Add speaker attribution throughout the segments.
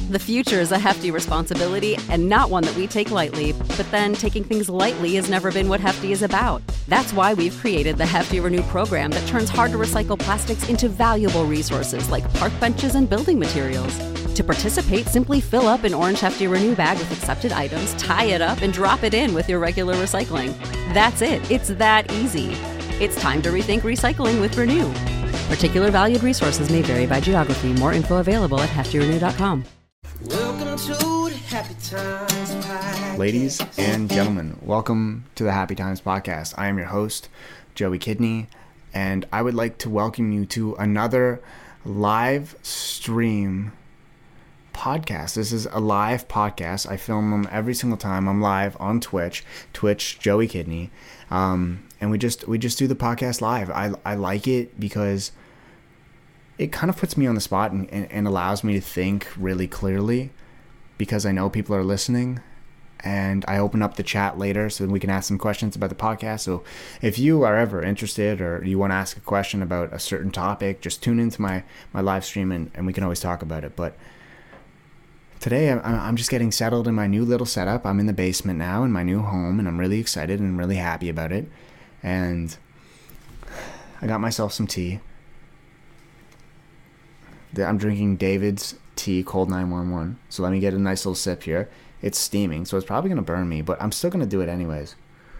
Speaker 1: The future is a hefty responsibility and not one that we take lightly, but then taking things lightly has never been what Hefty is about. That's why we've created the Hefty Renew program that turns hard-to-recycle plastics into valuable resources like park benches and building materials. To participate, simply fill up an orange Hefty Renew bag with accepted items, tie it up, and drop it in with your regular recycling. That's it. It's that easy. It's time to rethink recycling with Renew. Particular valued resources may vary by geography. More info available at heftyrenew.com.
Speaker 2: Welcome to the Happy Times Podcast.
Speaker 3: Ladies and gentlemen, welcome to the Happy Times Podcast. I am your host, Joey Kidney, and I would like to welcome you to another live stream podcast. This is a live podcast. I film them every single time. I'm live on Twitch, Joey Kidney, and we just do the podcast live. I like it because it kind of puts me on the spot and allows me to think really clearly because I know people are listening, and I open up the chat later so we can ask some questions about the podcast. So if you are ever interested or you want to ask a question about a certain topic, just tune into my live stream and we can always talk about it. But today I'm just getting settled in my new little setup. I'm in the basement now in my new home, and I'm really excited and really happy about it. And I got myself some tea. I'm drinking David's tea, Cold 911. So let me get a nice little sip here. It's steaming, so it's probably going to burn me, but I'm still going to do it anyways.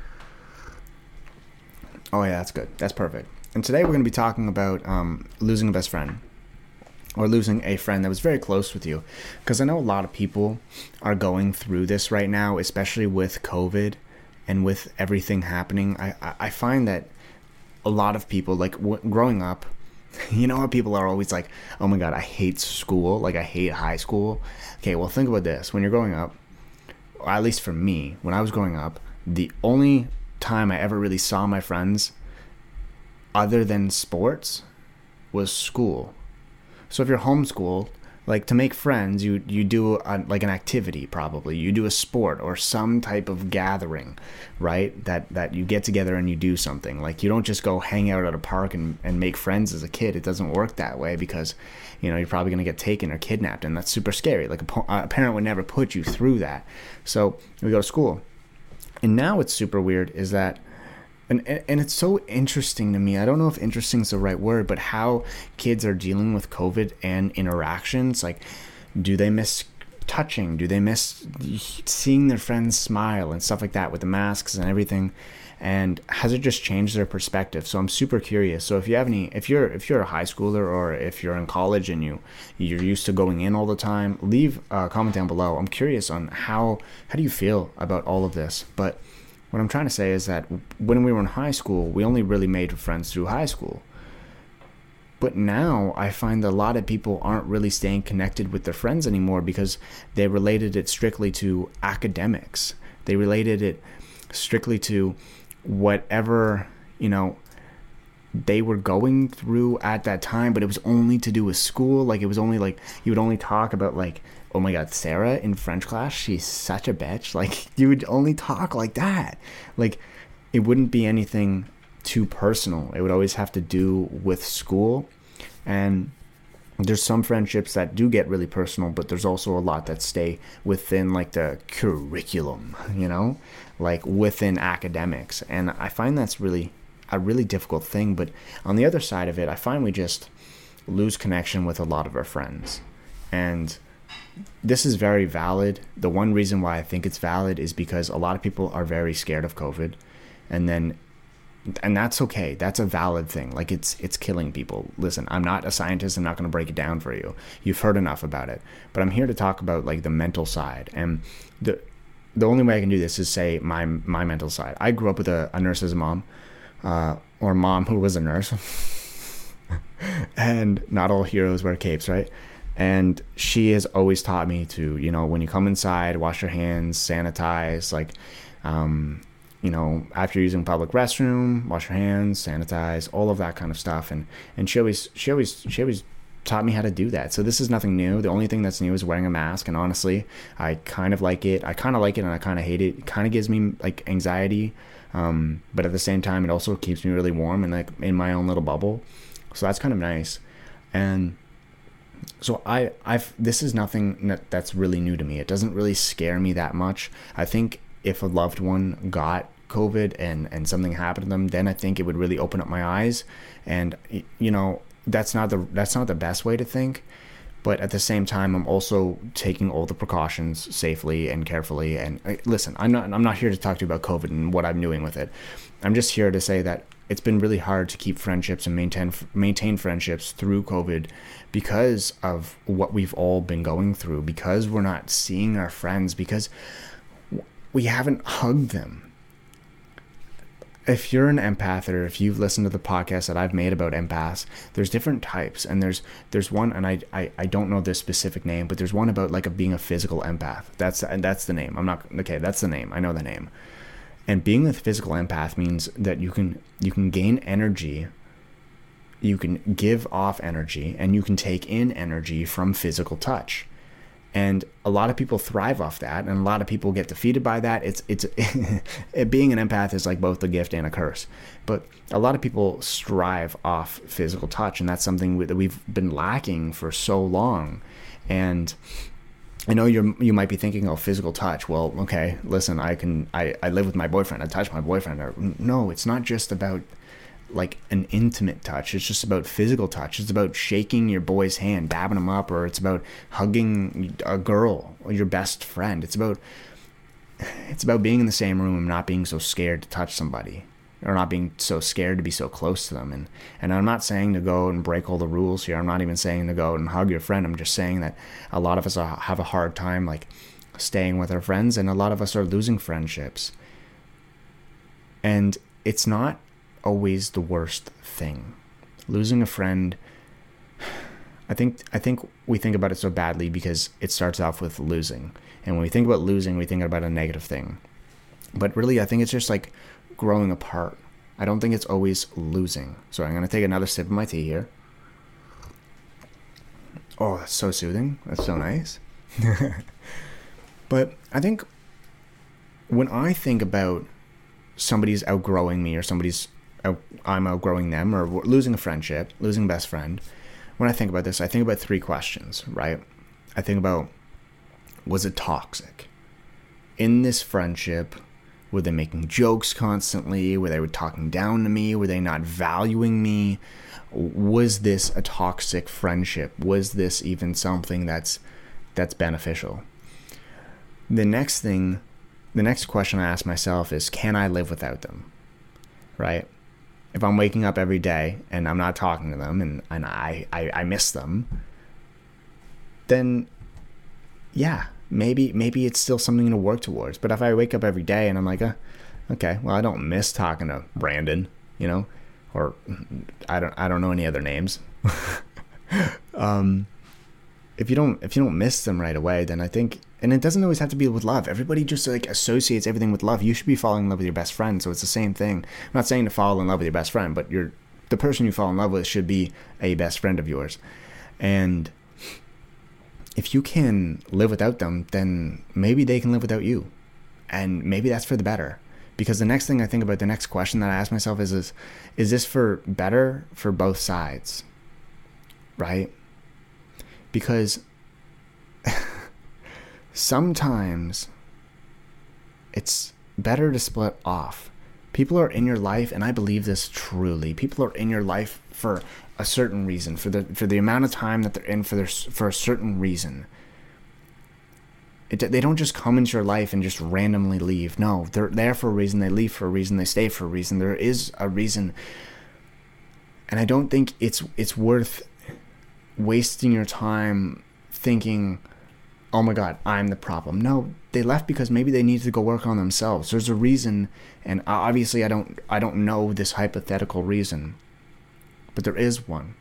Speaker 3: Oh yeah, that's good. That's perfect. And today we're going to be talking about losing a best friend, or losing a friend that was very close with you. Because I know a lot of people are going through this right now, especially with COVID and with everything happening. I find that a lot of people, like growing up, you know how people are always like, oh my God, I hate school. Like, I hate high school. Okay, well, think about this. When you're growing up, or at least for me, when I was growing up, the only time I ever really saw my friends other than sports was school. So if you're homeschooled, like, to make friends, you do like an activity, probably. You do a sport or some type of gathering, right? That you get together and you do something. Like, you don't just go hang out at a park and make friends as a kid. It doesn't work that way because, you know, you're probably going to get taken or kidnapped, and that's super scary. Like, a parent would never put you through that. So we go to school. And now what's super weird is that, and it's so interesting to me. I don't know if interesting is the right word, but how kids are dealing with COVID and interactions. Like, do they miss touching? Do they miss seeing their friends smile and stuff like that with the masks and everything? And has it just changed their perspective? So I'm super curious. So if you have if you're a high schooler, or if you're in college and you're used to going in all the time, leave a comment down below. I'm curious on how do you feel about all of this? But what I'm trying to say is that when we were in high school, we only really made friends through high school. But now I find that a lot of people aren't really staying connected with their friends anymore because they related it strictly to academics. They related it strictly to whatever, you know, they were going through at that time, but it was only to do with school. Like, it was only like, you would only talk about, like, oh my God, Sarah in French class, she's such a bitch. Like, you would only talk like that. Like, it wouldn't be anything too personal. It would always have to do with school. And there's some friendships that do get really personal, but there's also a lot that stay within, like, the curriculum, you know, like within academics. And I find that's really a really difficult thing. But on the other side of it, I find we just lose connection with a lot of our friends. And this is very valid. The one reason why I think it's valid is because a lot of people are very scared of COVID, and that's okay. That's a valid thing. Like, it's killing people. Listen, I'm not a scientist. I'm not going to break it down for you. You've heard enough about it. But I'm here to talk about, like, the mental side. And the only way I can do this is say my mental side. I grew up with a nurse as a mom, or mom who was a nurse. And not all heroes wear capes, right? And she has always taught me to, you know, when you come inside, wash your hands, sanitize, like, you know, after using public restroom, wash your hands, sanitize, all of that kind of stuff. And she always taught me how to do that. So this is nothing new. The only thing that's new is wearing a mask. And honestly, I kind of like it. I kind of like it and I kind of hate it. It kind of gives me, like, anxiety. But at the same time, it also keeps me really warm and, like, in my own little bubble. So that's kind of nice. And So this is nothing that's really new to me. It doesn't really scare me that much. I think if a loved one got COVID and something happened to them, then I think it would really open up my eyes. And that's not the best way to think. But at the same time, I'm also taking all the precautions safely and carefully. And listen, I'm not here to talk to you about COVID and what I'm doing with it. I'm just here to say that it's been really hard to keep friendships and maintain friendships through COVID because of what we've all been going through, because we're not seeing our friends, because we haven't hugged them. If you're an empath, or if you've listened to the podcast that I've made about empaths, there's different types, and there's one, and I don't know this specific name, but there's one about like being a physical empath. That's the name. That's the name. I know the name. And being a physical empath means that you can gain energy, you can give off energy, and you can take in energy from physical touch. And a lot of people thrive off that, and a lot of people get defeated by that. It's being an empath is like both a gift and a curse. But a lot of people strive off physical touch, and that's something that we've been lacking for so long. And I know you might be thinking, oh, physical touch. Well, okay, listen, I live with my boyfriend. I touch my boyfriend. No, it's not just about like an intimate touch. It's just about physical touch. It's about shaking your boy's hand, dabbing him up, or it's about hugging a girl or your best friend. It's about being in the same room and not being so scared to touch somebody, or not being so scared to be so close to them. And I'm not saying to go and break all the rules here. I'm not even saying to go and hug your friend. I'm just saying that a lot of us have a hard time like staying with our friends, and a lot of us are losing friendships. And it's not always the worst thing. Losing a friend, I think we think about it so badly because it starts off with losing. And when we think about losing, we think about a negative thing. But really, I think it's just like growing apart. I don't think it's always losing. So I'm going to take another sip of my tea here. Oh, that's so soothing. That's so nice. But I think when I think about somebody's outgrowing me, or I'm outgrowing them, or losing a friendship, losing a best friend, when I think about this, I think about three questions, right? I think about, was it toxic? In this friendship, were they making jokes constantly? Were they talking down to me? Were they not valuing me? Was this a toxic friendship? Was this even something that's beneficial? The next question I ask myself is, can I live without them? Right? If I'm waking up every day and I'm not talking to them, and I miss them, then yeah, maybe it's still something to work towards. But if I wake up every day and I'm like, okay, well, I don't miss talking to Brandon, or I don't know any other names. If you don't miss them right away, then I think, and it doesn't always have to be with love. Everybody just like associates everything with love. You should be falling in love with your best friend, so it's the same thing. I'm not saying to fall in love with your best friend, but the person you fall in love with should be a best friend of yours. And if you can live without them, then maybe they can live without you. And maybe that's for the better. Because the next thing I think about, the next question that I ask myself is this for better for both sides? Right? Because sometimes it's better to split off. People are in your life, and I believe this truly. People are in your life for a certain reason, for the amount of time that they're in for a certain reason. They don't just come into your life and just randomly leave. No, they're there for a reason. They leave for a reason. They stay for a reason. There is a reason, and I don't think it's worth wasting your time thinking, oh my God, I'm the problem. No, they left because maybe they needed to go work on themselves. There's a reason, and obviously I don't know this hypothetical reason, but there is one,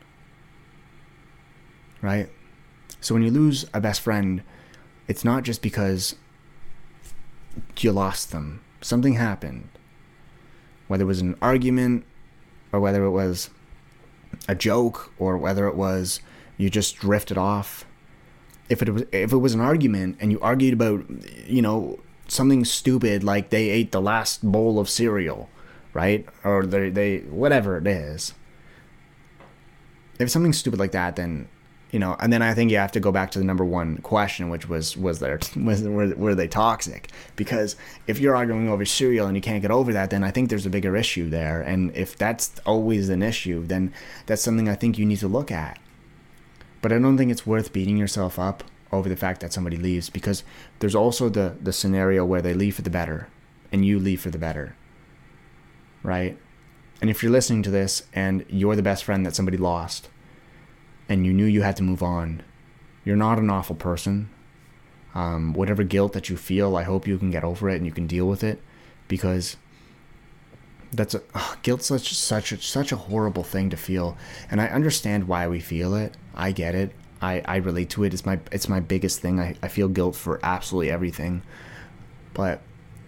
Speaker 3: right? So when you lose a best friend, it's not just because you lost them. Something happened, whether it was an argument, or whether it was a joke, or whether it was you just drifted off. If it was an argument and you argued about, something stupid like they ate the last bowl of cereal, right? Or they whatever it is. If it's something stupid like that, then And then I think you have to go back to the number one question, which were they toxic? Because if you're arguing over cereal and you can't get over that, then I think there's a bigger issue there. And if that's always an issue, then that's something I think you need to look at. But I don't think it's worth beating yourself up over the fact that somebody leaves, because there's also the scenario where they leave for the better and you leave for the better, right? And if you're listening to this and you're the best friend that somebody lost, and you knew you had to move on, you're not an awful person. Whatever guilt that you feel, I hope you can get over it and you can deal with it, because guilt's such a horrible thing to feel. And I understand why we feel it. I get it. I relate to it. It's my biggest thing. I feel guilt for absolutely everything. But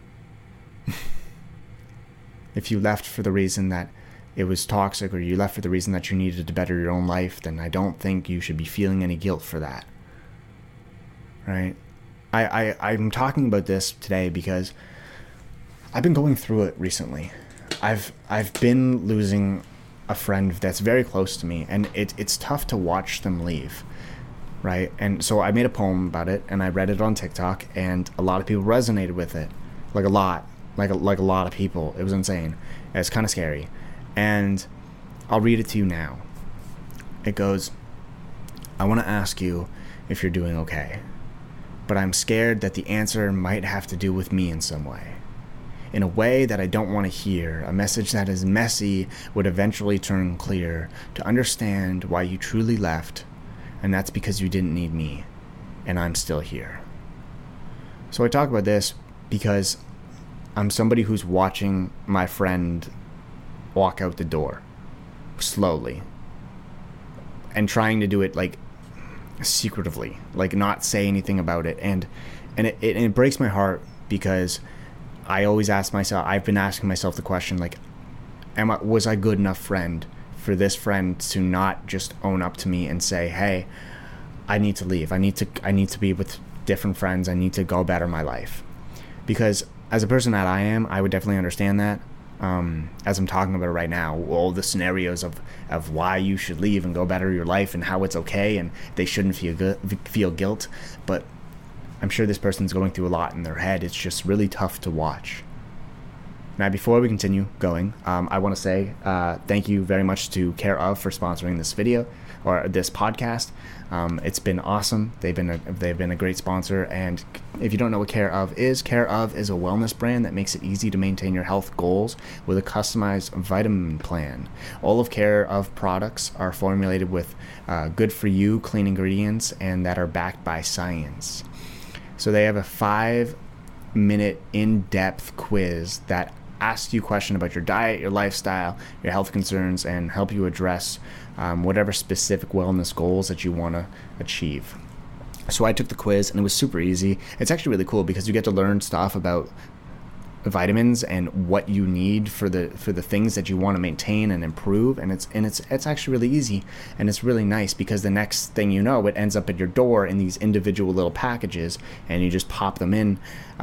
Speaker 3: if you left for the reason that it was toxic, or you left for the reason that you needed to better your own life, then I don't think you should be feeling any guilt for that, right? I'm talking about this today because I've been going through it recently. I've been losing a friend that's very close to me, and it's tough to watch them leave, right? And so I made a poem about it, and I read it on TikTok, and a lot of people resonated with it, like a lot of people. It was insane. It's kind of scary. And I'll read it to you now. It goes, I want to ask you if you're doing okay, but I'm scared that the answer might have to do with me in some way. In a way that I don't want to hear, a message that is messy would eventually turn clear, to understand why you truly left, and that's because you didn't need me, and I'm still here. So I talk about this because I'm somebody who's watching my friend walk out the door slowly and trying to do it like secretively, like not say anything about it, and it breaks my heart, because I always ask myself, I've been asking myself the question, like, was I good enough friend for this friend to not just own up to me and say, hey, I need to leave, I need to be with different friends, I need to go better my life? Because as a person that I am, I would definitely understand that. As I'm talking about it right now, all the scenarios of why you should leave and go better your life, and how it's okay and they shouldn't feel guilt. But I'm sure this person's going through a lot in their head. It's just really tough to watch. Now, before we continue going, I want to say thank you very much to Care of for sponsoring this video, or this podcast. It's been awesome. They've been a great sponsor. And if you don't know what Care of is a wellness brand that makes it easy to maintain your health goals with a customized vitamin plan. All of Care of products are formulated with good for you clean ingredients, and that are backed by science. So they have a 5-minute in-depth quiz that asks you a question about your diet, your lifestyle, your health concerns, and help you address whatever specific wellness goals that you want to achieve. So I took the quiz, and it was super easy. It's actually really cool because you get to learn stuff about vitamins and what you need for the things that you want to maintain and improve, and it's actually really easy, and it's really nice, because the next thing you know, it ends up at your door in these individual little packages, and you just pop them in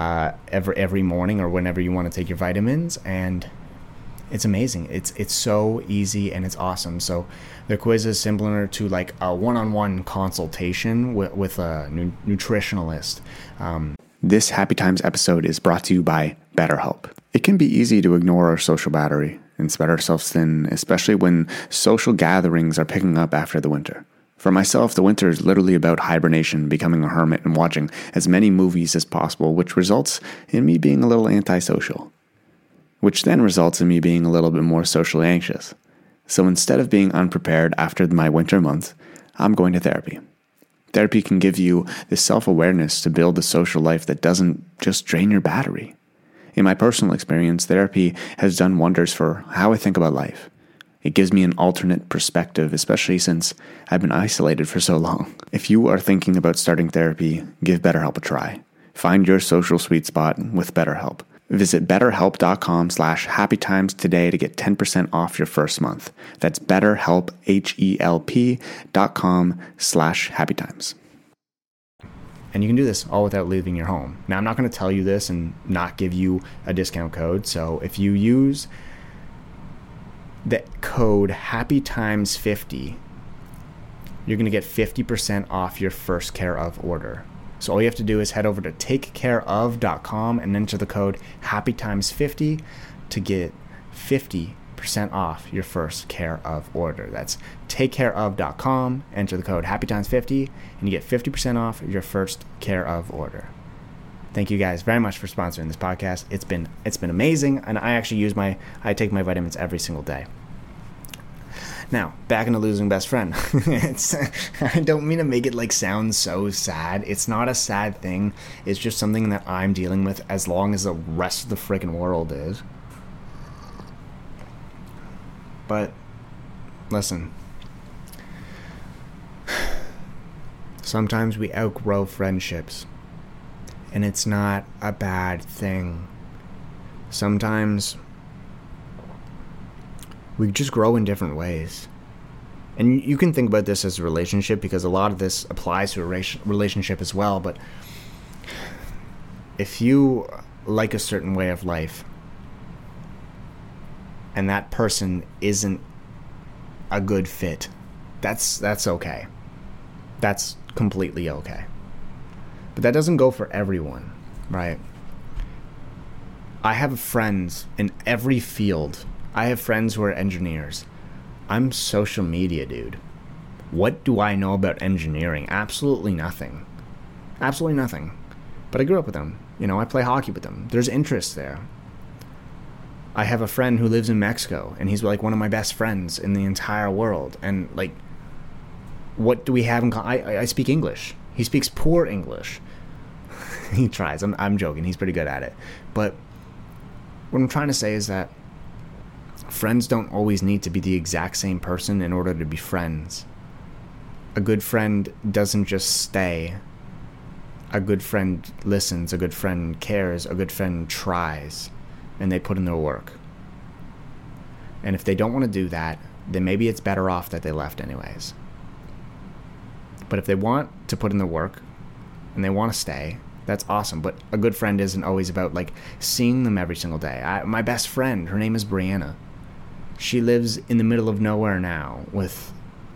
Speaker 3: every morning or whenever you want to take your vitamins, and it's amazing. It's so easy, and it's awesome. So the quiz is similar to like a one-on-one consultation with a nutritionalist. This Happy Times episode is brought to you by BetterHelp. It can be easy to ignore our social battery and spread ourselves thin, especially when social gatherings are picking up after the winter. For myself, the winter is literally about hibernation, becoming a hermit, and watching as many movies as possible, which results in me being a little antisocial, which then results in me being a little bit more socially anxious. So instead of being unprepared after my winter month, I'm going to therapy. Therapy can give you the self-awareness to build a social life that doesn't just drain your battery. In my personal experience, therapy has done wonders for how I think about life. It gives me an alternate perspective, especially since I've been isolated for so long. If you are thinking about starting therapy, give BetterHelp a try. Find your social sweet spot with BetterHelp. Visit betterhelp.com/happytimes today to get 10% off your first month. That's betterhelp, HELP.com/happytimes. And you can do this all without leaving your home. Now, I'm not going to tell you this and not give you a discount code. So if you use the code HAPPYTIMES50, you're going to get 50% off your first Care of order. So all you have to do is head over to takecareof.com and enter the code HappyTimes50 to get 50% off your first Care of order. That's takecareof.com, enter the code HappyTimes50, and you get 50% off your first Care of order. Thank you guys very much for sponsoring this podcast. It's been amazing, and I actually I take my vitamins every single day. Now, back into losing best friend. I don't mean to make it like sound so sad. It's not a sad thing. It's just something that I'm dealing with as long as the rest of the freaking world is. But, listen. Sometimes we outgrow friendships. And it's not a bad thing. Sometimes we just grow in different ways. And you can think about this as a relationship, because a lot of this applies to a relationship as well. But if you like a certain way of life and that person isn't a good fit, that's okay. That's completely okay. But that doesn't go for everyone, right? I have friends in every field. I have friends who are engineers. I'm social media, dude. What do I know about engineering? Absolutely nothing. Absolutely nothing. But I grew up with them. I play hockey with them. There's interest there. I have a friend who lives in Mexico, and he's like one of my best friends in the entire world. And like, what do we have in common? I speak English. He speaks poor English. He tries. I'm joking. He's pretty good at it. But what I'm trying to say is that friends don't always need to be the exact same person in order to be friends. A good friend doesn't just stay. A good friend listens. A good friend cares. A good friend tries. And they put in their work. And if they don't want to do that, then maybe it's better off that they left anyways. But if they want to put in the work and they want to stay, that's awesome. But a good friend isn't always about like seeing them every single day. My best friend, her name is Brianna. She lives in the middle of nowhere now with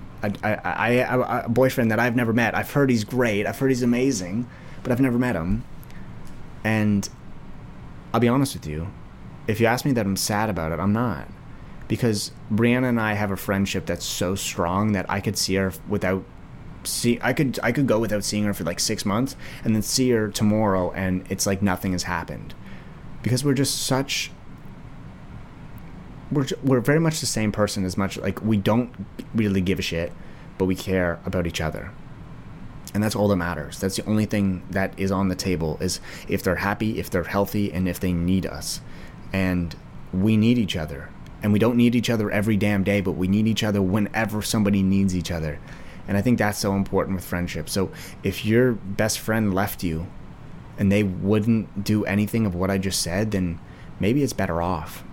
Speaker 3: a boyfriend that I've never met. I've heard he's great. I've heard he's amazing, but I've never met him. And I'll be honest with you. If you ask me that I'm sad about it, I'm not. Because Brianna and I have a friendship that's so strong that I could see her without... I could go without seeing her for like 6 months and then see her tomorrow and it's like nothing has happened. Because we're just such... We're very much the same person, as much like we don't really give a shit, but we care about each other. And that's all that matters. That's the only thing that is on the table, is if they're happy, if they're healthy, and if they need us. And we need each other. And we don't need each other every damn day, but we need each other whenever somebody needs each other. And I think that's so important with friendship. So if your best friend left you and they wouldn't do anything of what I just said, then maybe it's better off.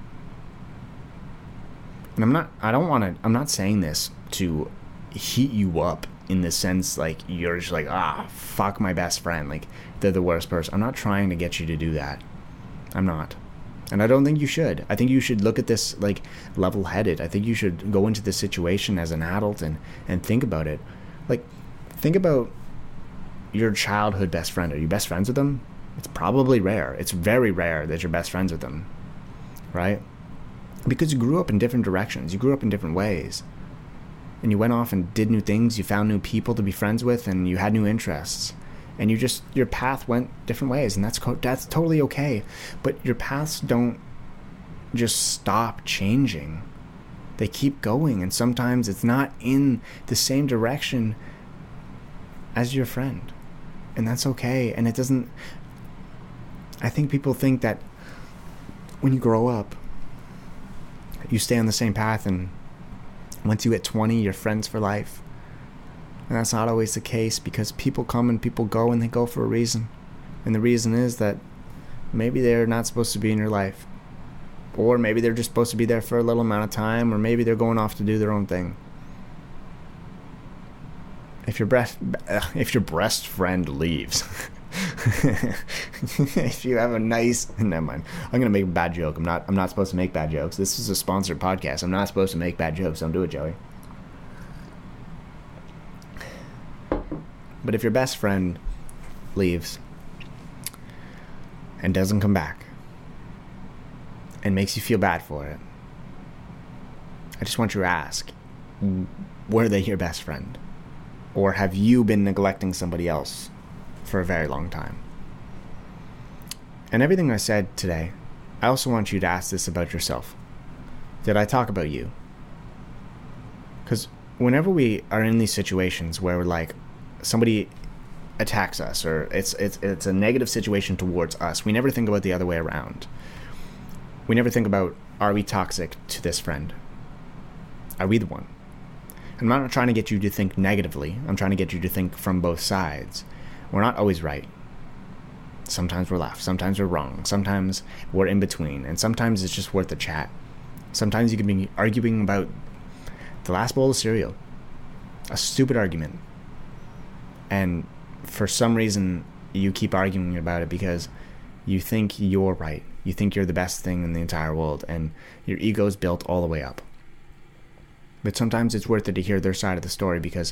Speaker 3: And I'm not saying this to heat you up in the sense like you're just like, fuck my best friend, like they're the worst person. I'm not trying to get you to do that. I'm not. And I don't think you should. I think you should look at this like level-headed. I think you should go into this situation as an adult and think about it. Like, think about your childhood best friend. Are you best friends with them? It's probably rare. It's very rare that you're best friends with them, right? Because you grew up in different directions. You grew up in different ways. And you went off and did new things. You found new people to be friends with, and you had new interests. And your path went different ways, and that's totally okay. But your paths don't just stop changing. They keep going, and sometimes it's not in the same direction as your friend. And that's okay. And it doesn't... I think people think that when you grow up, you stay on the same path, and once you hit 20, you're friends for life. And that's not always the case, because people come and people go, and they go for a reason. And the reason is that maybe they're not supposed to be in your life. Or maybe they're just supposed to be there for a little amount of time, or maybe they're going off to do their own thing. If your best friend leaves... if you have a nice... Never mind. I'm going to make a bad joke. I'm not supposed to make bad jokes. This is a sponsored podcast. I'm not supposed to make bad jokes. Don't do it, Joey. But if your best friend leaves and doesn't come back and makes you feel bad for it, I just want you to ask, were they your best friend? Or have you been neglecting somebody else for a very long time? And everything I said today, I also want you to ask this about yourself. Did I talk about you? Because whenever we are in these situations where like somebody attacks us or it's a negative situation towards us, we never think about the other way around. We never think about, are we toxic to this friend? Are we the one? I'm not trying to get you to think negatively. I'm trying to get you to think from both sides. We're not always right. Sometimes we're left. Sometimes we're wrong. Sometimes we're in between. And sometimes it's just worth a chat. Sometimes you can be arguing about the last bowl of cereal. A stupid argument. And for some reason, you keep arguing about it because you think you're right. You think you're the best thing in the entire world. And your ego's built all the way up. But sometimes it's worth it to hear their side of the story because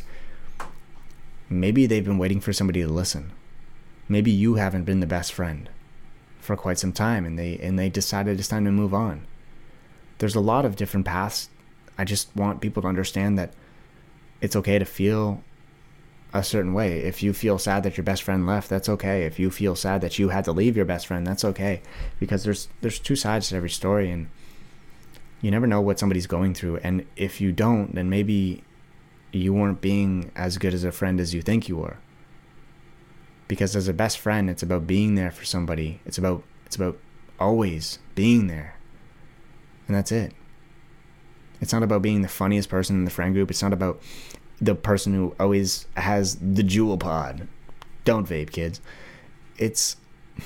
Speaker 3: maybe they've been waiting for somebody to listen. Maybe you haven't been the best friend for quite some time and they decided it's time to move on. There's a lot of different paths. I just want people to understand that it's okay to feel a certain way. If you feel sad that your best friend left, that's okay. If you feel sad that you had to leave your best friend, that's okay. Because there's two sides to every story and you never know what somebody's going through. And if you don't, then maybe you weren't being as good as a friend as you think you were. Because as a best friend, it's about being there for somebody. It's about always being there. And that's it. It's not about being the funniest person in the friend group. It's not about the person who always has the jewel pod. Don't vape, kids. It's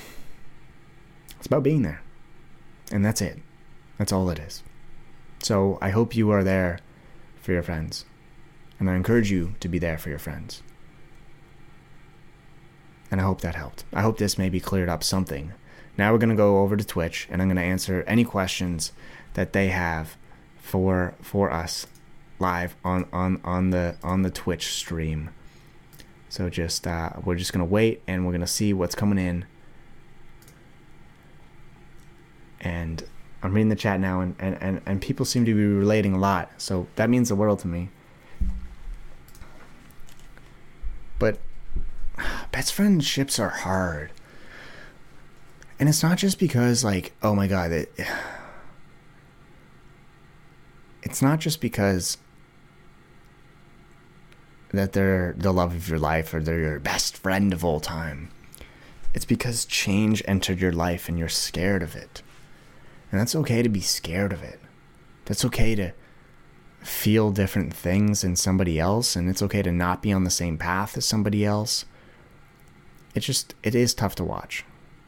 Speaker 3: about being there. And that's it. That's all it is. So I hope you are there for your friends. And I encourage you to be there for your friends. And I hope that helped. I hope this maybe cleared up something. Now we're going to go over to Twitch and I'm going to answer any questions that they have for us live on the Twitch stream. So just we're just going to wait and we're going to see what's coming in. And I'm reading the chat now and people seem to be relating a lot. So that means the world to me. But best friendships are hard. And it's not just because like, oh my God, it's not just because that they're the love of your life or they're your best friend of all time. It's because change entered your life and you're scared of it. And that's okay to be scared of it. That's okay to feel different things in somebody else. And it's okay to not be on the same path as somebody else. It is tough to watch.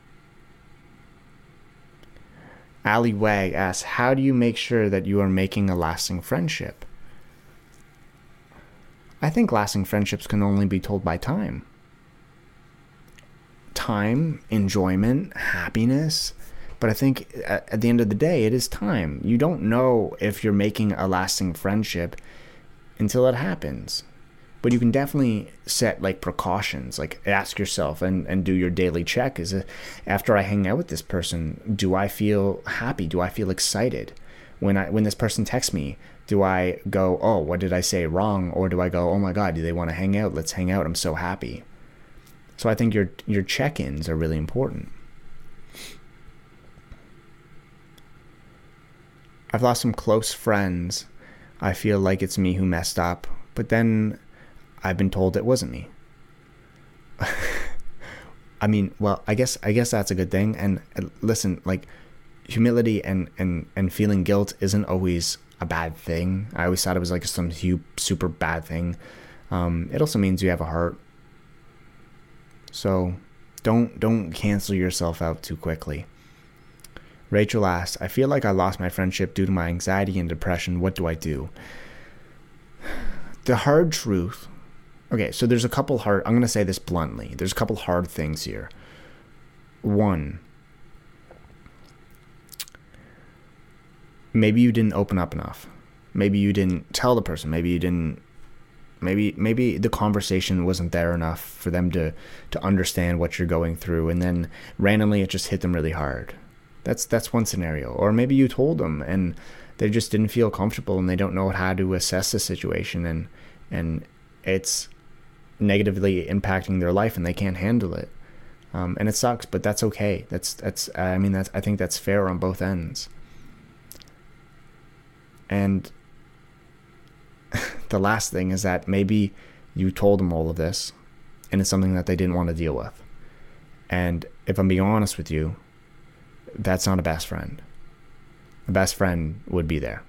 Speaker 3: Ali Wag asks, how do you make sure that you are making a lasting friendship? I think lasting friendships can only be told by time. Time, enjoyment, happiness. But I think at the end of the day, it is time. You don't know if you're making a lasting friendship until it happens. But you can definitely set like precautions, like ask yourself and do your daily check. After I hang out with this person, do I feel happy? Do I feel excited? When this person texts me, do I go, oh, what did I say wrong? Or do I go, oh my God, do they want to hang out? Let's hang out. I'm so happy. So I think your check-ins are really important. I've lost some close friends. I feel like it's me who messed up, but then I've been told it wasn't me. I mean, well, I guess that's a good thing. And listen, like humility and feeling guilt isn't always a bad thing. I always thought it was like some super bad thing. It also means you have a heart. So don't cancel yourself out too quickly. Rachel asked, I feel like I lost my friendship due to my anxiety and depression. What do I do? The hard truth. Okay, so there's a couple hard, I'm going to say this bluntly. There's a couple hard things here. One, maybe you didn't open up enough. Maybe you didn't tell the person. Maybe you didn't Maybe the conversation wasn't there enough for them to understand what you're going through, and then randomly it just hit them really hard. That's one scenario. Or maybe you told them and they just didn't feel comfortable and they don't know how to assess the situation, and it's negatively impacting their life and they can't handle it. And it sucks, but that's okay. I think that's fair on both ends. And the last thing is that maybe you told them all of this and it's something that they didn't want to deal with. And if I'm being honest with you, that's not a best friend. A best friend would be there.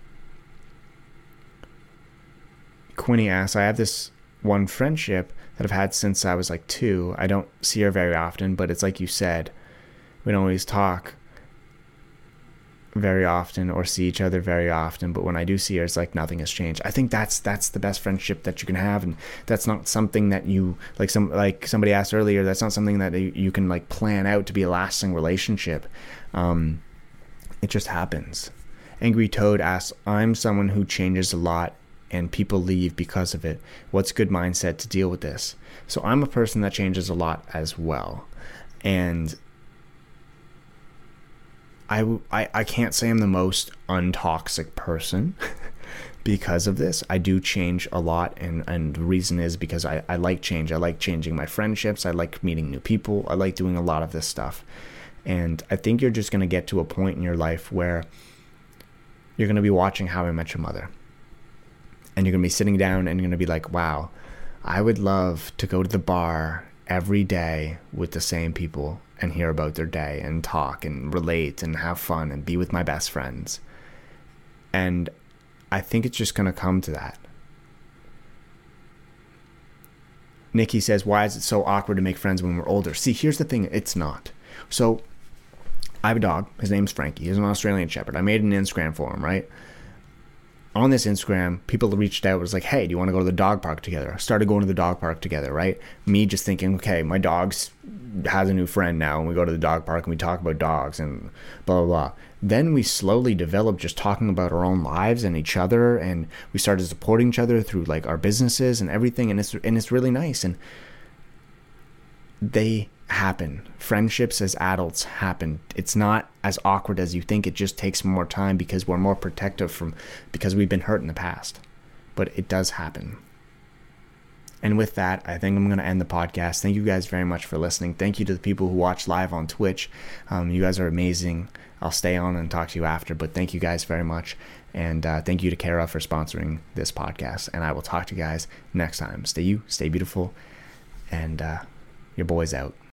Speaker 3: Quinny asks, I have this one friendship that I've had since I was like 2. I don't see her very often, but it's like you said, we don't always talk very often or see each other very often, but when I do see her, it's like nothing has changed. I think that's the best friendship that you can have, and that's not something that you like somebody asked earlier, that's not something that you can like plan out to be a lasting relationship. It just happens. Angry Toad asks, I'm someone who changes a lot and people leave because of it. What's good mindset to deal with this? So I'm a person that changes a lot as well, and I can't say I'm the most untoxic person because of this. I do change a lot, and the reason is because I like change. I like changing my friendships. I like meeting new people. I like doing a lot of this stuff. And I think you're just going to get to a point in your life where you're going to be watching How I Met Your Mother. And you're going to be sitting down and you're going to be like, wow, I would love to go to the bar every day with the same people and hear about their day and talk and relate and have fun and be with my best friends. And I think it's just going to come to that. Nikki says, why is it so awkward to make friends when we're older? See, here's the thing. It's not. So I have a dog. His name's Frankie. He's an Australian Shepherd. I made an Instagram for him, right? On this Instagram, people reached out, was like, hey, do you want to go to the dog park together? I started going to the dog park together, right? Me just thinking, okay, my dog has a new friend now, and we go to the dog park and we talk about dogs and blah, blah, blah. Then we slowly developed just talking about our own lives and each other, and we started supporting each other through like our businesses and everything, and it's really nice. And they happen. Friendships as adults happen. It's not as awkward as you think. It just takes more time because we're more protective because we've been hurt in the past. But it does happen. And with that, I think I'm going to end the podcast. Thank you guys very much for listening. Thank you to the people who watch live on Twitch. You guys are amazing. I'll stay on and talk to you after, but thank you guys very much. And thank you to Kara for sponsoring this podcast. And I will talk to you guys next time. Stay beautiful, and your boy's out.